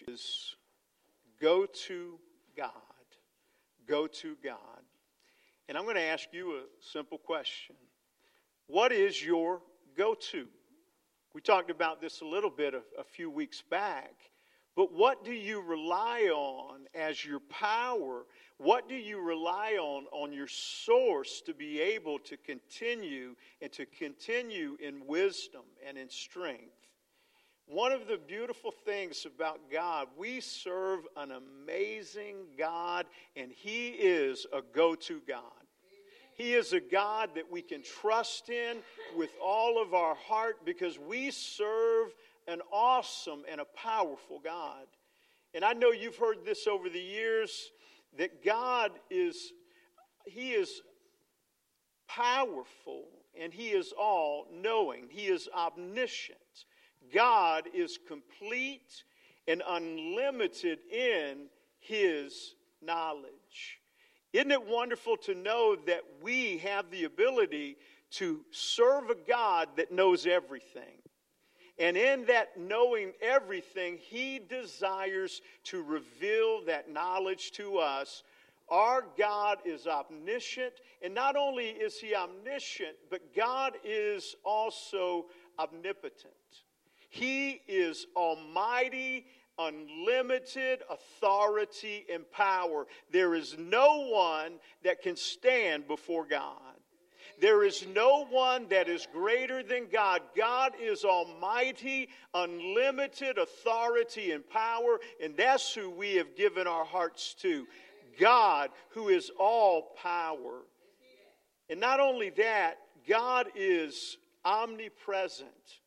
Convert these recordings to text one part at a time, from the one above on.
is go to God. Go to God. And I'm going to ask you a simple question. What is your go-to? We talked about this a little bit a few weeks back. But what do you rely on as your power? What do you rely on your source to be able to continue and to continue in wisdom and in strength? One of the beautiful things about God, we serve an amazing God, and He is a go-to God. He is a God that we can trust in with all of our heart because we serve an awesome and a powerful God. And I know you've heard this over the years, that God He is powerful and He is all-knowing. He is omniscient. God is complete and unlimited in His knowledge. Isn't it wonderful to know that we have the ability to serve a God that knows everything? And in that knowing everything, He desires to reveal that knowledge to us. Our God is omniscient, and not only is He omniscient, but God is also omnipotent. He is almighty, unlimited authority and power. There is no one that can stand before God. There is no one that is greater than God. God is almighty, unlimited authority and power, and that's who we have given our hearts to. God, who is all power. And not only that, God is omnipresent,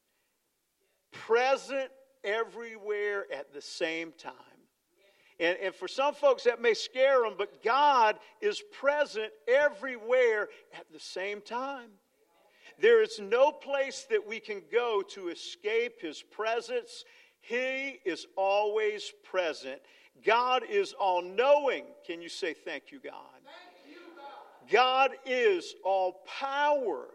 present everywhere at the same time. And for some folks that may scare them, but God is present everywhere at the same time. There is no place that we can go to escape His presence. He is always present. God is all-knowing. Can you say thank you, God? Thank you, God. God is all power.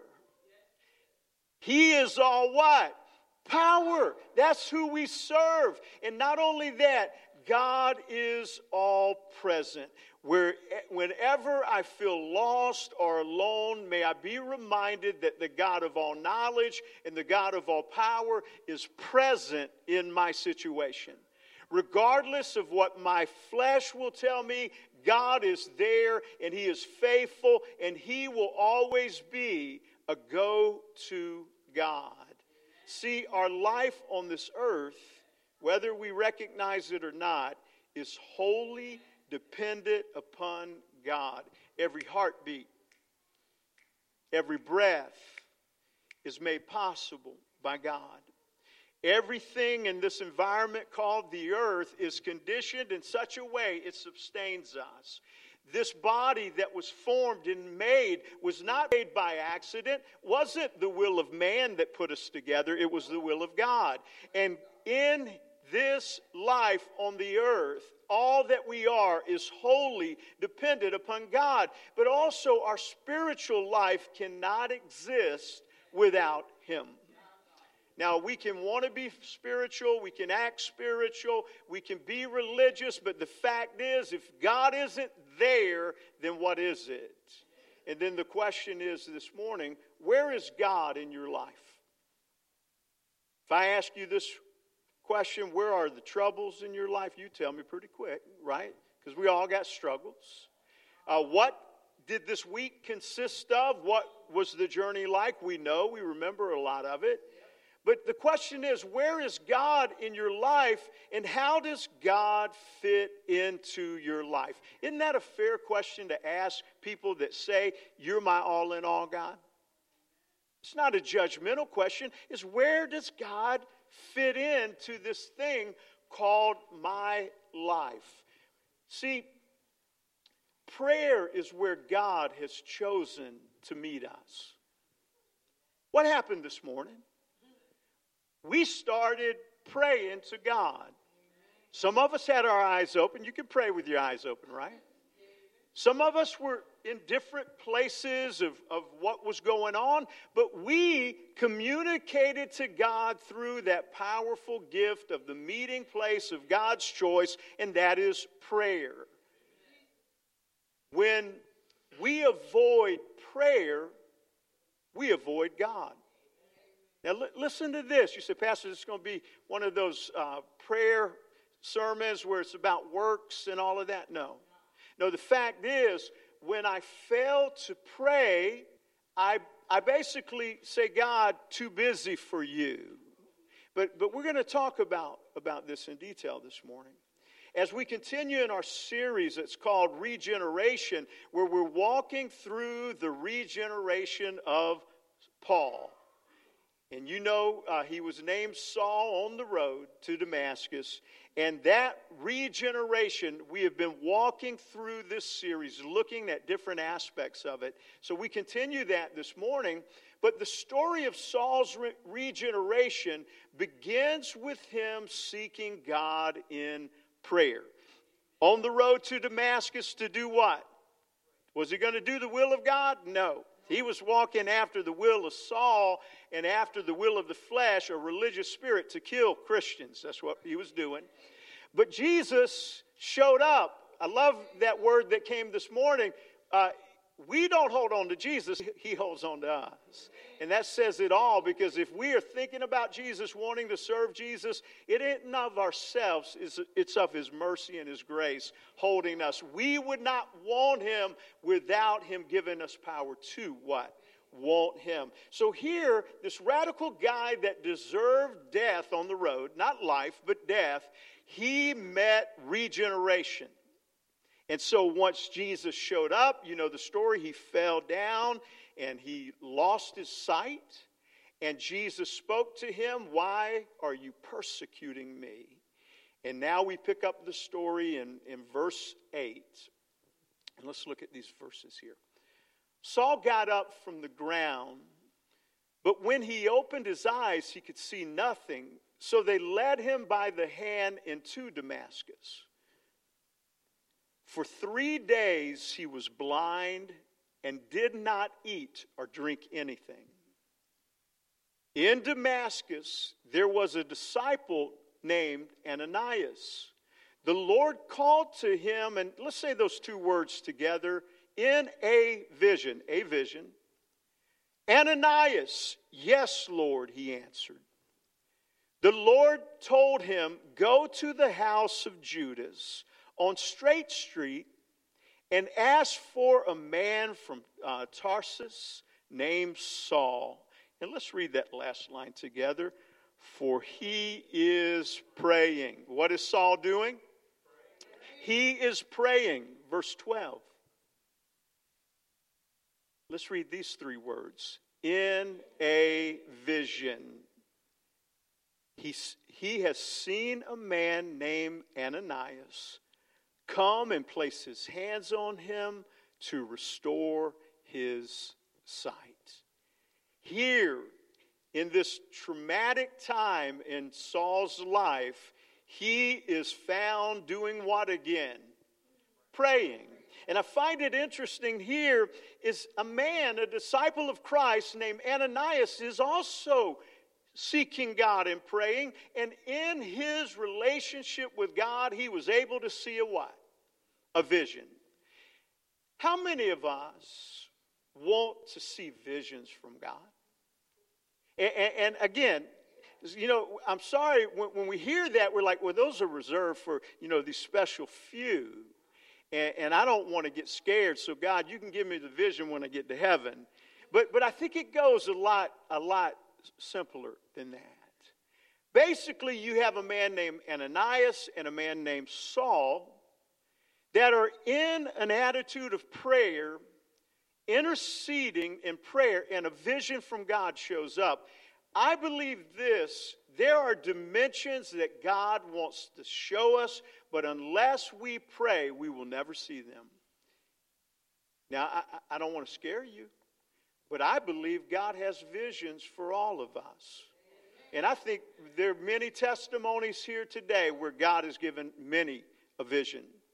He is all what? Power. That's who we serve. And not only that, God is all present. Whenever I feel lost or alone, may I be reminded that the God of all knowledge and the God of all power is present in my situation. Regardless of what my flesh will tell me, God is there and He is faithful and He will always be a go-to God. See, our life on this earth, whether we recognize it or not, is wholly dependent upon God. Every heartbeat, every breath is made possible by God. Everything in this environment called the earth is conditioned in such a way it sustains us. This body that was formed and made was not made by accident. Wasn't the will of man that put us together. It was the will of God. And in this life on the earth, all that we are is wholly dependent upon God. But also our spiritual life cannot exist without Him. Now, we can want to be spiritual, we can act spiritual, we can be religious, but the fact is, if God isn't there, then what is it? And then the question is this morning, where is God in your life? If I ask you this question, where are the troubles in your life? You tell me pretty quick, right? Because we all got struggles. What did this week consist of? What was the journey like? We know, we remember a lot of it. But the question is, where is God in your life, and how does God fit into your life? Isn't that a fair question to ask people that say, you're my all in all, God? It's not a judgmental question. It's where does God fit into this thing called my life? See, prayer is where God has chosen to meet us. What happened this morning? We started praying to God. Some of us had our eyes open. You can pray with your eyes open, right? Some of us were in different places of what was going on, but we communicated to God through that powerful gift of the meeting place of God's choice, and that is prayer. When we avoid prayer, we avoid God. Now listen to this. You say, Pastor, this is going to be one of those prayer sermons where it's about works and all of that. No, the fact is, when I fail to pray, I basically say, God, too busy for you. But we're going to talk about this in detail this morning. As we continue in our series, it's called Regeneration, where we're walking through the regeneration of Paul. And you know, he was named Saul on the road to Damascus. And that regeneration, we have been walking through this series, looking at different aspects of it. So we continue that this morning. But the story of Saul's regeneration begins with him seeking God in prayer. On the road to Damascus to do what? Was he going to do the will of God? No. He was walking after the will of Saul and after the will of the flesh, a religious spirit, to kill Christians. That's what he was doing. But Jesus showed up. I love that word that came this morning. We don't hold on to Jesus. He holds on to us. And that says it all, because if we are thinking about Jesus, wanting to serve Jesus, it isn't of ourselves. It's of his mercy and his grace holding us. We would not want him without him giving us power to what? Want him. So here, this radical guy that deserved death on the road, not life, but death, he met regeneration. And so once Jesus showed up, you know the story, he fell down and he lost his sight. And Jesus spoke to him, "Why are you persecuting me?" And now we pick up the story in verse 8. And let's look at these verses here. Saul got up from the ground, but when he opened his eyes, he could see nothing. So they led him by the hand into Damascus. For 3 days he was blind and did not eat or drink anything. In Damascus there was a disciple named Ananias. The Lord called to him, and let's say those two words together, in a vision. Ananias, yes, Lord, he answered. The Lord told him, go to the house of Judas on Straight Street and ask for a man from Tarsus named Saul. And let's read that last line together. For he is praying. What is Saul doing? He is praying. Verse 12. Let's read these three words. In a vision. He has seen a man named Ananias come and place his hands on him to restore his sight. Here, in this traumatic time in Saul's life, he is found doing what again? Praying. And I find it interesting here is a man, a disciple of Christ named Ananias, is also seeking God and praying. And in his relationship with God, he was able to see a what? A vision. How many of us want to see visions from God? And again, you know, I'm sorry, when we hear that, we're like, well, those are reserved for, you know, these special few. And I don't want to get scared, so God, you can give me the vision when I get to heaven. But I think it goes a lot simpler than that. Basically, you have a man named Ananias and a man named Saul that are in an attitude of prayer, interceding in prayer, and a vision from God shows up. I believe this, there are dimensions that God wants to show us, but unless we pray, we will never see them. Now, I don't want to scare you, but I believe God has visions for all of us. And I think there are many testimonies here today where God has given many a vision.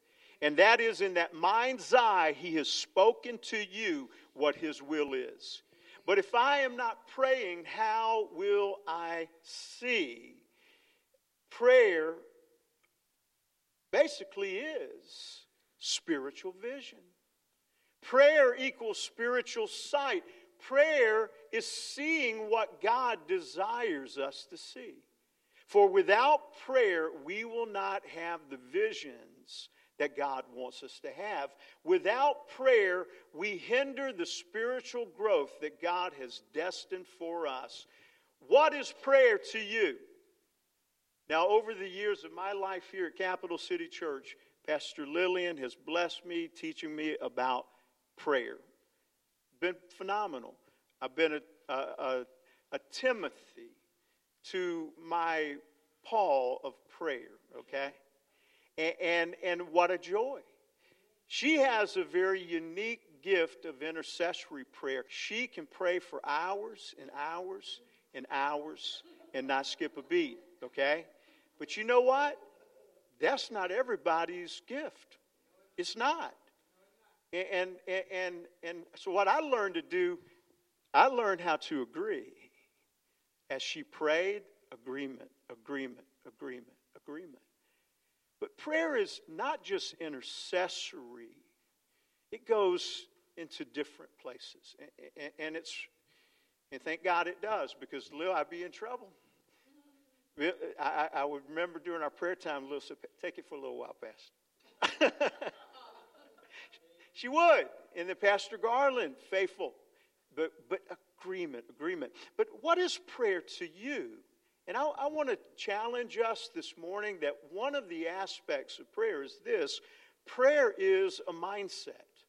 And that is, in that mind's eye, he has spoken to you what his will is. But if I am not praying, how will I see? Prayer basically is spiritual vision. Prayer equals spiritual sight. Prayer is seeing what God desires us to see. For without prayer, we will not have the visions that God wants us to have. Without prayer, we hinder the spiritual growth that God has destined for us. What is prayer to you? Now, over the years of my life here at Capital City Church, Pastor Lillian has blessed me, teaching me about prayer. Been phenomenal. I've been a Timothy to my Paul of prayer, okay? And what a joy. She has a very unique gift of intercessory prayer. She can pray for hours and hours and hours and not skip a beat, okay? But you know what? That's not everybody's gift. It's not. And so what I learned to do, I learned how to agree. As she prayed, agreement, agreement, agreement, agreement. But prayer is not just intercessory. It goes into different places. And thank God it does, because Lil, I'd be in trouble. I would remember during our prayer time, Lil said, take it for a little while, Pastor. She would. And then Pastor Garland, faithful. But agreement. But what is prayer to you? And I want to challenge us this morning that one of the aspects of prayer is this. Prayer is a mindset.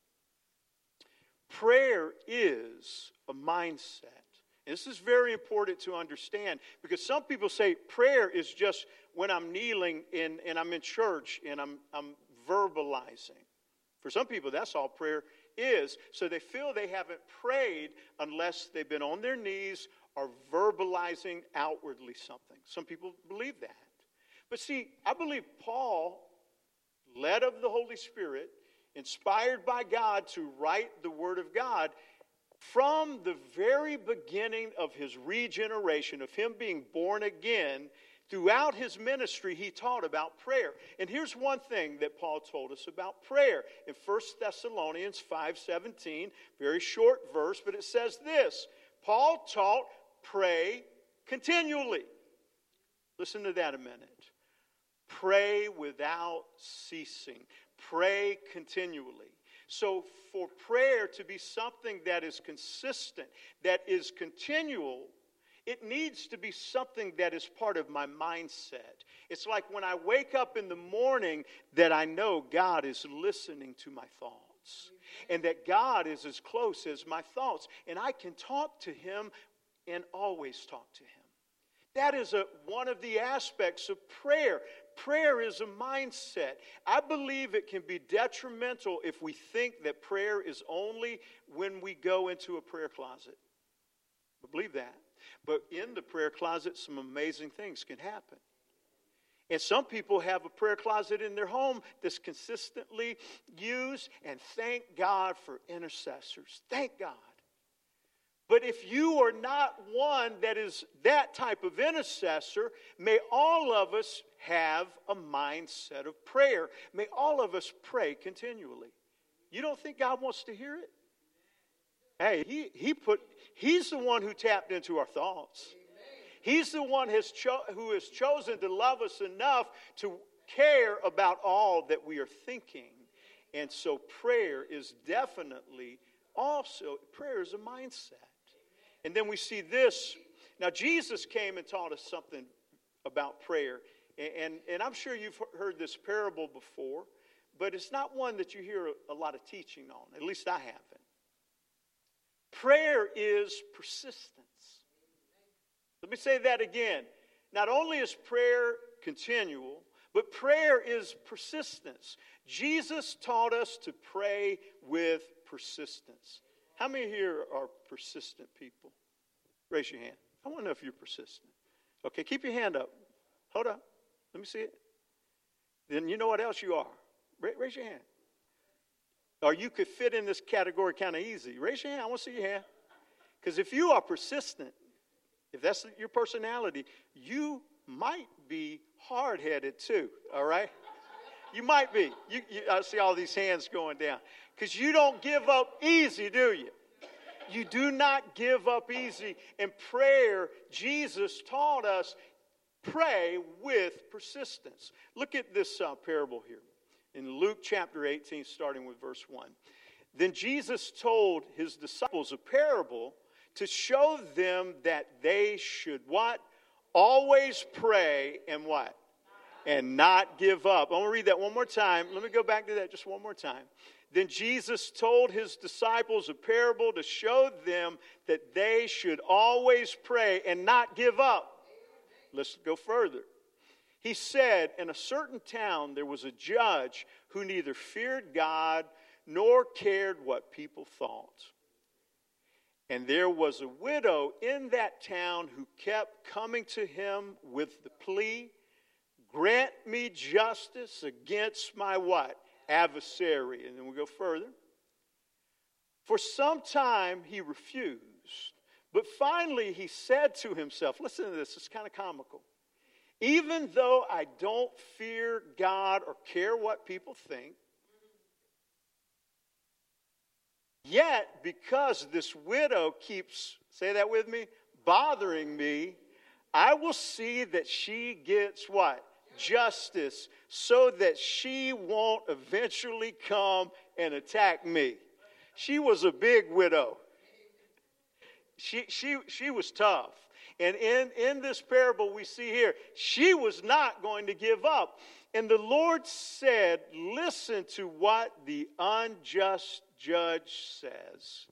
Prayer is a mindset. And this is very important to understand, because some people say prayer is just when I'm kneeling and I'm in church and I'm verbalizing. For some people, that's all prayer is. So they feel they haven't prayed unless they've been on their knees or verbalizing outwardly something. Some people believe that. But see, I believe Paul, led of the Holy Spirit, inspired by God to write the Word of God, from the very beginning of his regeneration, of him being born again, throughout his ministry, he taught about prayer. And here's one thing that Paul told us about prayer. In 1 Thessalonians 5:17, very short verse, but it says this. Paul taught, pray continually. Listen to that a minute. Pray without ceasing. Pray continually. So for prayer to be something that is consistent, that is continual, it needs to be something that is part of my mindset. It's like when I wake up in the morning that I know God is listening to my thoughts. And that God is as close as my thoughts. And I can talk to Him and always talk to Him. That is one of the aspects of prayer. Prayer is a mindset. I believe it can be detrimental if we think that prayer is only when we go into a prayer closet. I believe that. But in the prayer closet, some amazing things can happen. And some people have a prayer closet in their home that's consistently used, and thank God for intercessors. Thank God. But if you are not one that is that type of intercessor, may all of us have a mindset of prayer. May all of us pray continually. You don't think God wants to hear it? Hey, He's the one who tapped into our thoughts. He's the one who has chosen to love us enough to care about all that we are thinking. And so prayer is definitely also, prayer is a mindset. And then we see this. Now, Jesus came and taught us something about prayer. And I'm sure you've heard this parable before, but it's not one that you hear a lot of teaching on. At least I haven't. Prayer is persistence. Let me say that again. Not only is prayer continual, but prayer is persistence. Jesus taught us to pray with persistence. How many here are persistent people? Raise your hand. I want to know if you're persistent. Okay, keep your hand up. Hold up. Let me see it. Then you know what else you are. Raise your hand. Or you could fit in this category kind of easy. Raise your hand. I want to see your hand. Because if you are persistent, if that's your personality, you might be hard-headed too, all right? You might be. I see all these hands going down. Because you don't give up easy, do you? You do not give up easy. In prayer, Jesus taught us, pray with persistence. Look at this parable here. In Luke chapter 18, starting with verse 1. Then Jesus told his disciples a parable to show them that they should what? Always pray and what? And not give up. I'm going to read that one more time. Let me go back to that just one more time. Then Jesus told his disciples a parable to show them that they should always pray and not give up. Let's go further. He said, in a certain town there was a judge who neither feared God nor cared what people thought. And there was a widow in that town who kept coming to him with the plea, grant me justice against my what? Adversary. And then we go further. For some time he refused. But finally he said to himself, listen to this, it's kind of comical. Even though I don't fear God or care what people think, yet because this widow keeps, say that with me, bothering me, I will see that she gets what? Justice, so that she won't eventually come and attack me. She was a big widow. She was tough. And in this parable we see here, she was not going to give up. And the Lord said, listen to what the unjust judge says.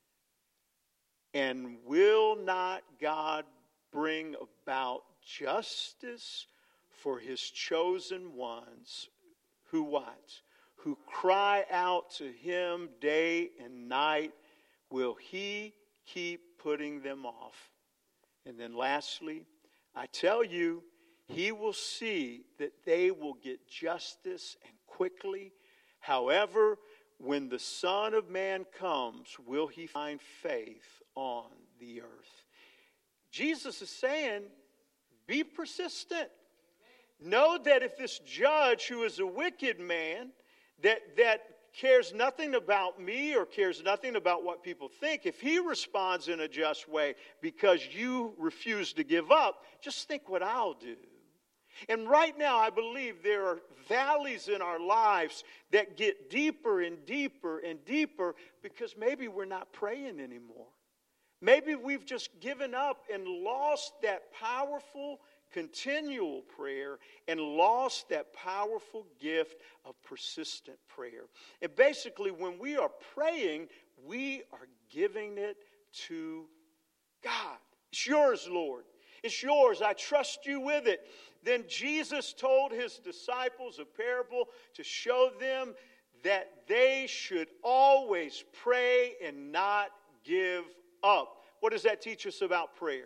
And will not God bring about justice for his chosen ones who what? Who cry out to him day and night? Will he keep putting them off? And then lastly, I tell you, he will see that they will get justice and quickly. However, when the Son of Man comes, will he find faith on the earth? Jesus is saying, be persistent. Know that if this judge who is a wicked man, that cares nothing about me or cares nothing about what people think, if he responds in a just way because you refuse to give up, just think what I'll do. And right now I believe there are valleys in our lives that get deeper and deeper and deeper because maybe we're not praying anymore. Maybe we've just given up and lost that powerful continual prayer and lost that powerful gift of persistent prayer. And basically, when we are praying, we are giving it to God. It's yours, Lord. It's yours. I trust you with it. Then Jesus told his disciples a parable to show them that they should always pray and not give up. What does that teach us about prayer?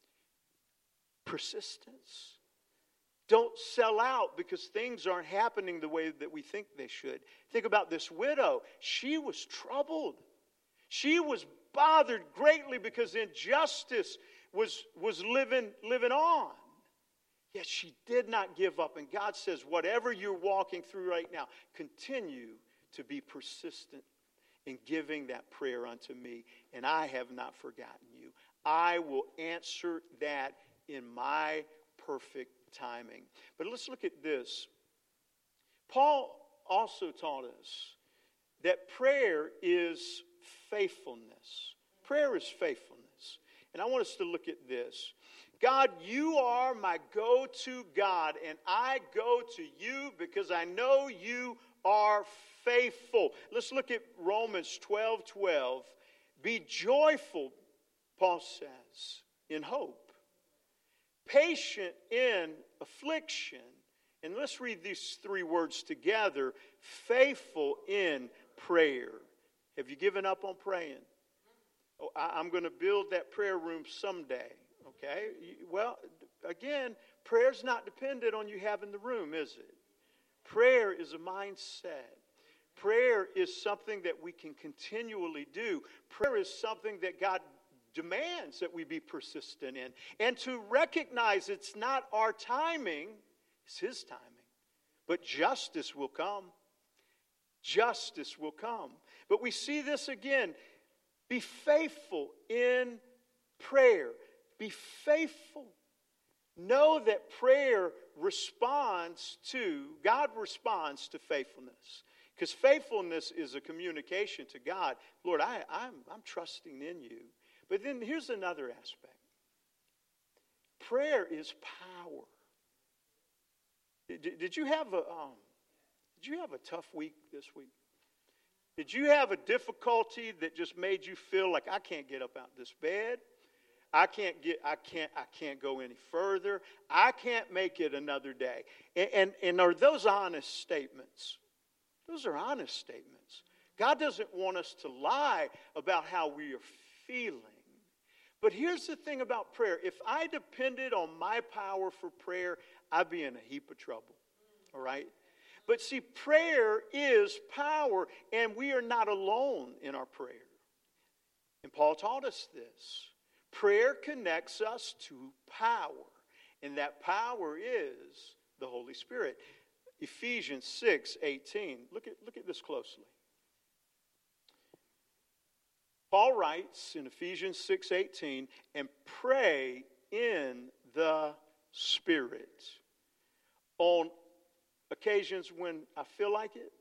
Persistence. Don't sell out because things aren't happening the way that we think they should. Think about this widow. She was troubled. She was bothered greatly because injustice was living on. Yet she did not give up. And God says, whatever you're walking through right now, continue to be persistent in giving that prayer unto me. And I have not forgotten you. I will answer that in my perfect timing. But let's look at this. Paul also taught us that prayer is faithfulness. Prayer is faithfulness. And I want us to look at this. God, you are my go-to God, and I go to you because I know you are faithful. Let's look at Romans 12:12. Be joyful, Paul says, in hope. Patient in affliction. And let's read these three words together. Faithful in prayer. Have you given up on praying? Oh, I'm going to build that prayer room someday. Okay? Well, again, prayer's not dependent on you having the room, is it? Prayer is a mindset. Prayer is something that we can continually do. Prayer is something that God demands that we be persistent in. And to recognize it's not our timing, it's His timing. But justice will come. Justice will come. But we see this again. Be faithful in prayer. Be faithful. Know that prayer God responds to faithfulness. Because faithfulness is a communication to God. Lord, I'm trusting in you. But then here's another aspect. Prayer is power. Did you have a tough week this week? Did you have a difficulty that just made you feel like I can't get up out of this bed? I can't go any further. I can't make it another day. And are those honest statements? Those are honest statements. God doesn't want us to lie about how we are feeling. But here's the thing about prayer. If I depended on my power for prayer, I'd be in a heap of trouble. All right? But see, prayer is power, and we are not alone in our prayer. And Paul taught us this. Prayer connects us to power, and that power is the Holy Spirit. Ephesians 6:18. Look at this closely. Paul writes in Ephesians 6:18, and pray in the Spirit. On occasions when I feel like it.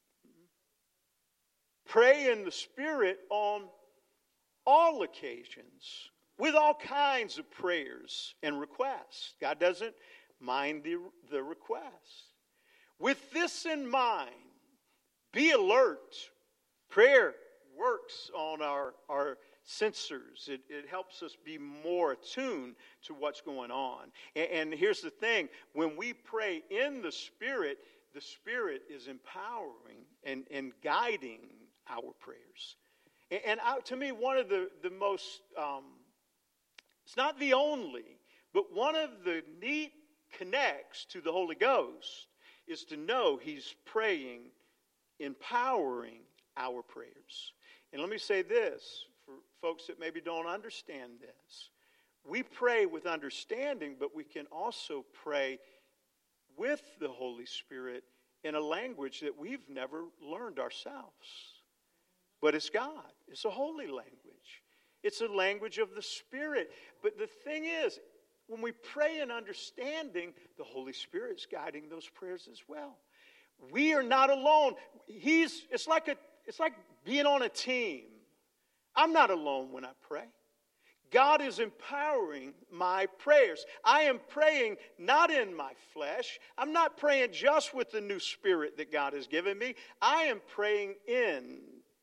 Pray in the Spirit on all occasions with all kinds of prayers and requests. God doesn't mind the requests. With this in mind, be alert. Prayer works on our sensors. It helps us be more attuned to what's going on. And here's the thing. When we pray in the Spirit is empowering and guiding our prayers. And to me, one of the most, it's not the only, but one of the neat connects to the Holy Ghost is to know He's praying, empowering our prayers. And let me say this, for folks that maybe don't understand this. We pray with understanding, but we can also pray with the Holy Spirit in a language that we've never learned ourselves. But it's God. It's a holy language. It's a language of the Spirit. But the thing is, when we pray in understanding, the Holy Spirit's guiding those prayers as well. We are not alone. It's like being on a team. I'm not alone when I pray. God is empowering my prayers. I am praying not in my flesh. I'm not praying just with the new spirit that God has given me. I am praying in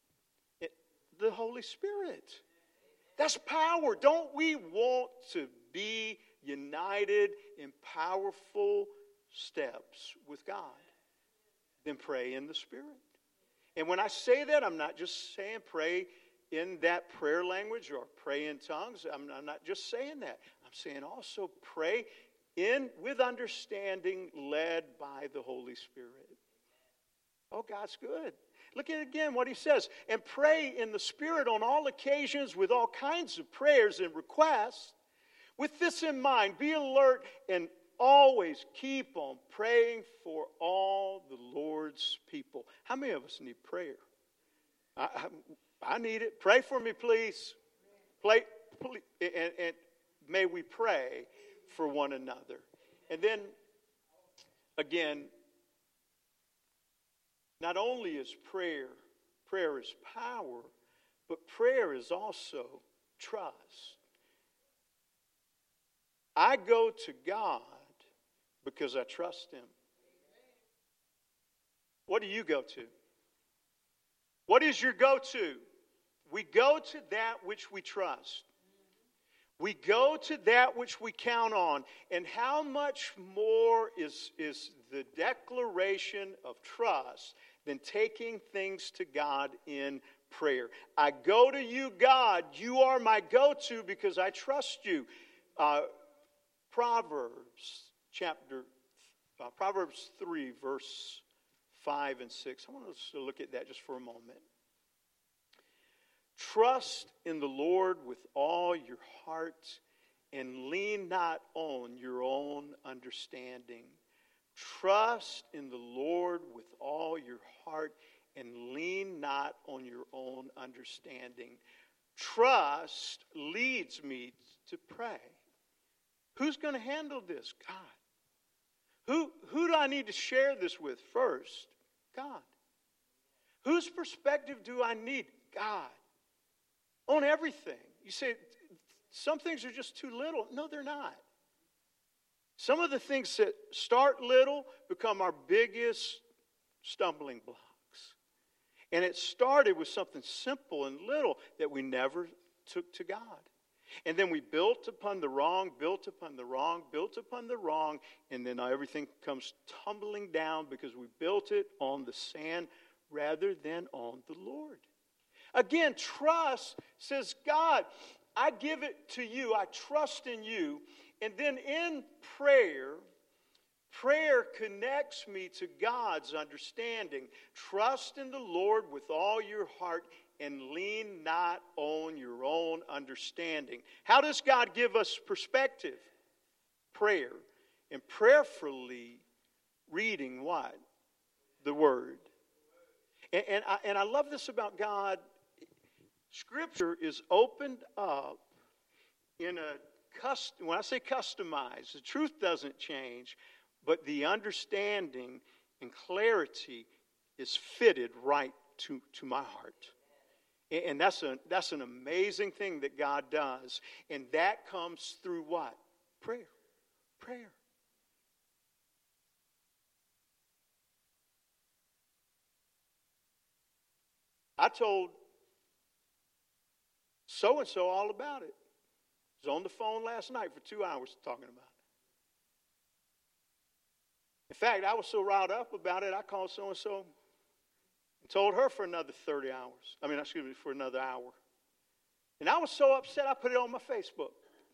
the Holy Spirit. That's power. Don't we want to be united in powerful steps with God? Then pray in the Spirit. And when I say that, I'm not just saying pray in that prayer language or pray in tongues. I'm not just saying that. I'm saying also pray with understanding, led by the Holy Spirit. Oh, God's good. Look at again what He says. And pray in the Spirit on all occasions with all kinds of prayers and requests. With this in mind, be alert and always keep on praying for all the Lord's people. How many of us need prayer? I need it. Pray for me, please. And may we pray for one another. And then, again, not only is prayer is power, but prayer is also trust. I go to God because I trust Him. What do you go to? What is your go-to? We go to that which we trust. We go to that which we count on. And how much more is the declaration of trust than taking things to God in prayer? I go to you, God. You are my go-to because I trust you. Proverbs chapter Proverbs 3, verse 5 and 6. I want us to look at that just for a moment. Trust in the Lord with all your heart and lean not on your own understanding. Trust in the Lord with all your heart and lean not on your own understanding. Trust leads me to pray. Who's going to handle this? God. Who do I need to share this with first? God. Whose perspective do I need? God. On everything. You say, some things are just too little. No, they're not. Some of the things that start little become our biggest stumbling blocks. And it started with something simple and little that we never took to God. And then we built upon the wrong, built upon the wrong, built upon the wrong, and then everything comes tumbling down because we built it on the sand rather than on the Lord. Again, trust says, God, I give it to you. I trust in you. And then in prayer connects me to God's understanding. Trust in the Lord with all your heart and lean not on your own understanding. How does God give us perspective? Prayer. And prayerfully reading what? The Word. And I love this about God. Scripture is opened up in when I say customized, the truth doesn't change, but the understanding and clarity is fitted right to my heart. And that's an amazing thing that God does. And that comes through what? Prayer. Prayer. I told so-and-so all about it. I was on the phone last night for 2 hours talking about it. In fact, I was so riled up about it, I called so-and-so and told her for another 30 hours. For another hour. And I was so upset, I put it on my Facebook.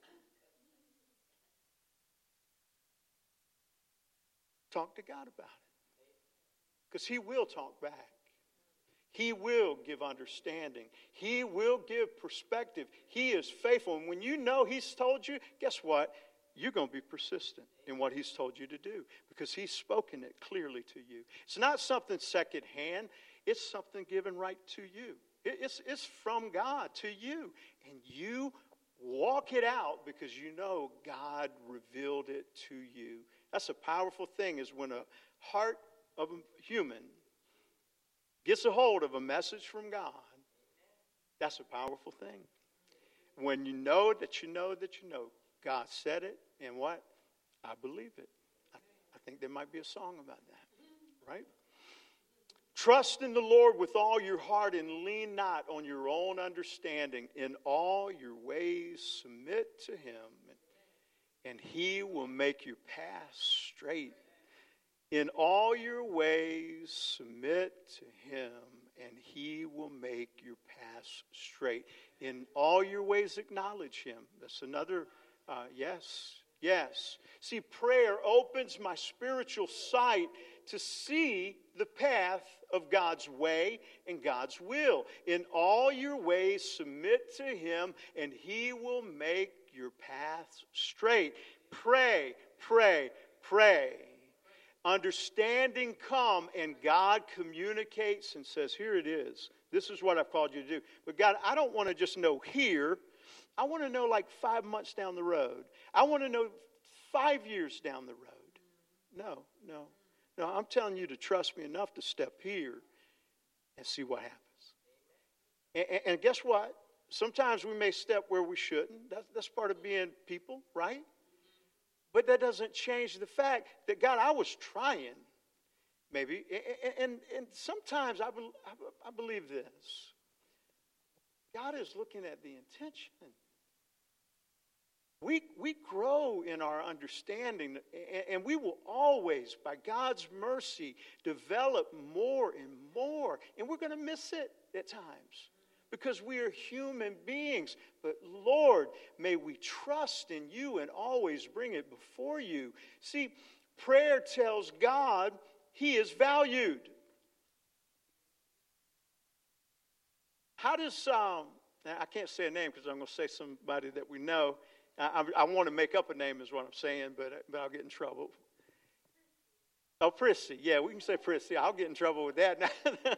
Talk to God about it. Because He will talk back. He will give understanding. He will give perspective. He is faithful. And when you know He's told you, guess what? You're going to be persistent in what He's told you to do because He's spoken it clearly to you. It's not something secondhand. It's something given right to you. It's from God to you. And you walk it out because you know God revealed it to you. That's a powerful thing, is when a heart of a human gets a hold of a message from God. That's a powerful thing. When you know that you know that you know God said it, and what? I believe it. I think there might be a song about that, right? Trust in the Lord with all your heart and lean not on your own understanding. In all your ways submit to Him, and He will make your path straight. In all your ways submit to Him, and He will make your paths straight. In all your ways acknowledge Him. That's another, yes. See, prayer opens my spiritual sight to see the path of God's way and God's will. In all your ways submit to Him, and He will make your paths straight. Pray, pray, pray. Understanding come, and God communicates and says, here it is. This is what I've called you to do. But God, I don't want to just know here. I want to know like 5 months down the road. I want to know 5 years down the road. No. I'm telling you to trust me enough to step here and see what happens. And guess what? Sometimes we may step where we shouldn't. That's part of being people, right? But that doesn't change the fact that, God, I was trying, maybe. And sometimes I believe this. God is looking at the intention. We grow in our understanding, and we will always, by God's mercy, develop more and more. And we're going to miss it at times because we are human beings. But Lord, may we trust in you and always bring it before you. See, Prayer tells God he is valued. How does, I can't say a name because I'm going to say somebody that we know. I want to make up a name is what I'm saying, but I'll get in trouble. Oh, Prissy. Yeah, we can say Prissy. I'll get in trouble with that now.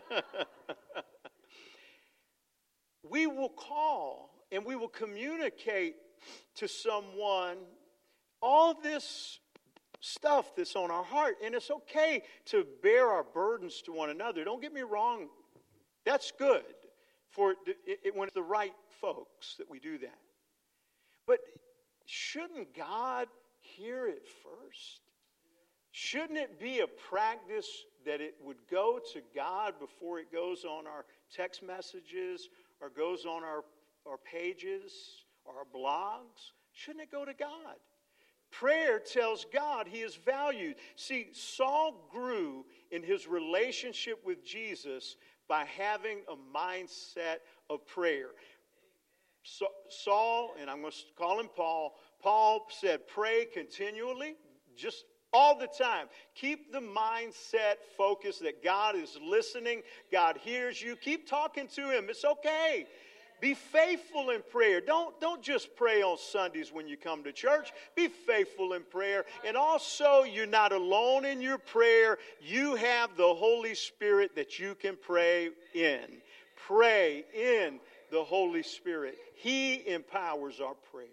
We will call and we will communicate to someone all this stuff that's on our heart. And it's okay to bear our burdens to one another. Don't get me wrong. That's good for when it's the right folks that we do that. But shouldn't God hear it first? Shouldn't it be a practice that it would go to God before it goes on our text messages or goes on our pages or our blogs? Shouldn't it go to God? Prayer tells God he is valued. See, Saul grew in his relationship with Jesus by having a mindset of prayer. So, Saul, and I'm going to call him Paul, Paul said, pray continually, just all the time. Keep the mindset focused that God is listening, God hears you. Keep talking to him. It's okay. Be faithful in prayer. Don't just pray on Sundays when you come to church. Be faithful in prayer. And also, you're not alone in your prayer. You have the Holy Spirit that you can pray in. Pray in the Holy Spirit. He empowers our prayers.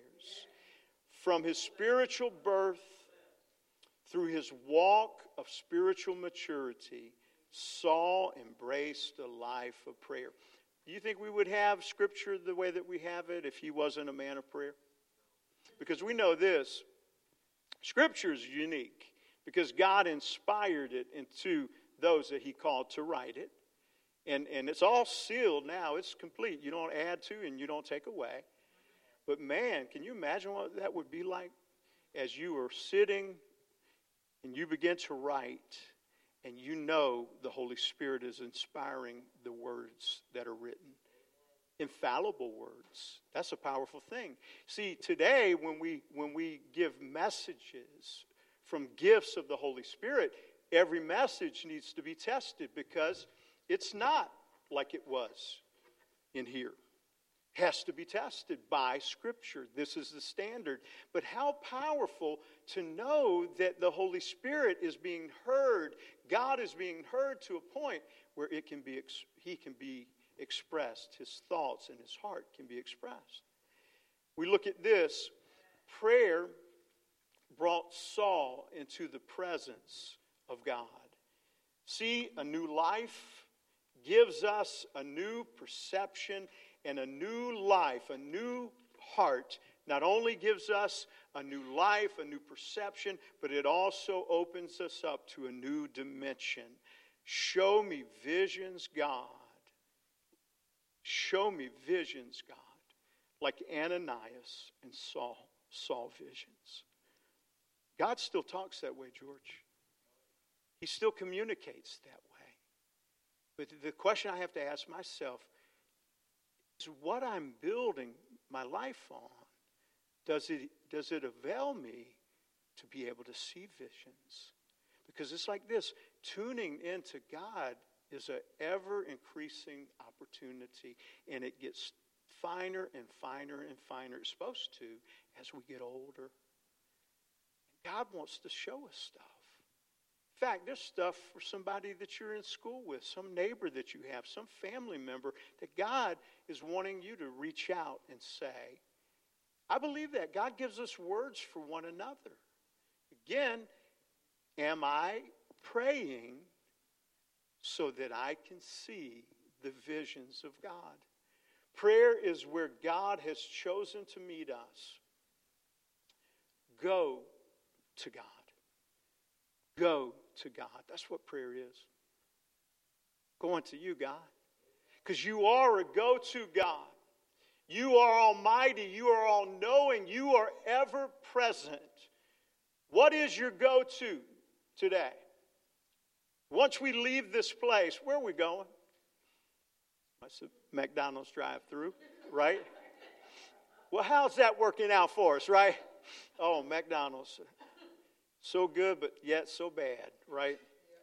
From his spiritual birth through his walk of spiritual maturity, Saul embraced a life of prayer. Do you think we would have Scripture the way that we have it if he wasn't a man of prayer? Because we know this. Scripture is unique because God inspired it into those that he called to write it. And it's all sealed now. It's complete. You don't add to and you don't take away. But man, can you imagine what that would be like as you are sitting and you begin to write and you know the Holy Spirit is inspiring the words that are written. Infallible words. That's a powerful thing. See, today when we give messages from gifts of the Holy Spirit, every message needs to be tested because it's not like it was in here. It has to be tested by Scripture. This is the standard. But how powerful to know that the Holy Spirit is being heard. God is being heard to a point where he can be expressed. His thoughts and his heart can be expressed. We look at this. Prayer brought Saul into the presence of God. See, a new life gives us a new perception and a new life, a new heart. Not only gives us a new life, a new perception, but it also opens us up to a new dimension. Show me visions, God. Show me visions, God. Like Ananias and Saul saw visions. God still talks that way, George. He still communicates that way. But the question I have to ask myself is what I'm building my life on, does it avail me to be able to see visions? Because it's like this, tuning into God is an ever-increasing opportunity, and it gets finer and finer and finer. It's supposed to as we get older. God wants to show us stuff. In fact, there's stuff for somebody that you're in school with, some neighbor that you have, some family member that God is wanting you to reach out and say. I believe that. God gives us words for one another. Again, am I praying so that I can see the visions of God? Prayer is where God has chosen to meet us. Go to God. Go to God. That's what prayer is. Going to you, God. Because you are a go-to God. You are almighty. You are all-knowing. You are ever-present. What is your go-to today? Once we leave this place, where are we going? That's a McDonald's drive-through, right? Well, how's that working out for us, right? Oh, McDonald's. So good, but yet so bad, right?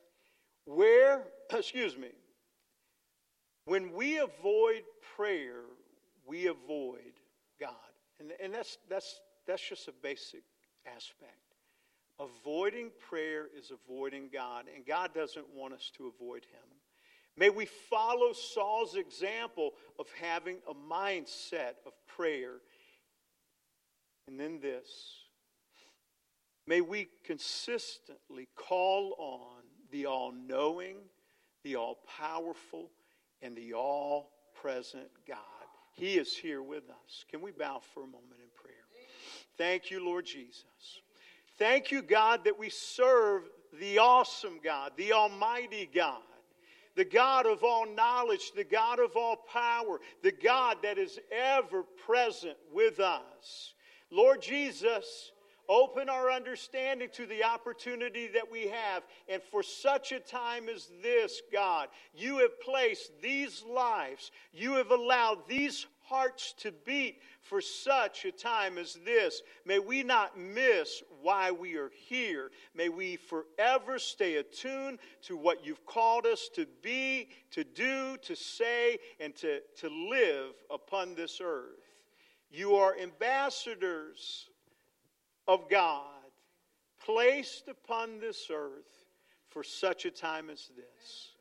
When we avoid prayer, we avoid God. And that's just a basic aspect. Avoiding prayer is avoiding God, and God doesn't want us to avoid him. May we follow Saul's example of having a mindset of prayer. And then this. May we consistently call on the all-knowing, the all-powerful, and the all-present God. He is here with us. Can we bow for a moment in prayer? Thank you, Lord Jesus. Thank you, God, that we serve the awesome God, the almighty God, the God of all knowledge, the God of all power, the God that is ever present with us. Lord Jesus, open our understanding to the opportunity that we have. And for such a time as this, God, you have placed these lives, you have allowed these hearts to beat for such a time as this. May we not miss why we are here. May we forever stay attuned to what you've called us to be, to do, to say, and to live upon this earth. You are ambassadors of God, placed upon this earth for such a time as this.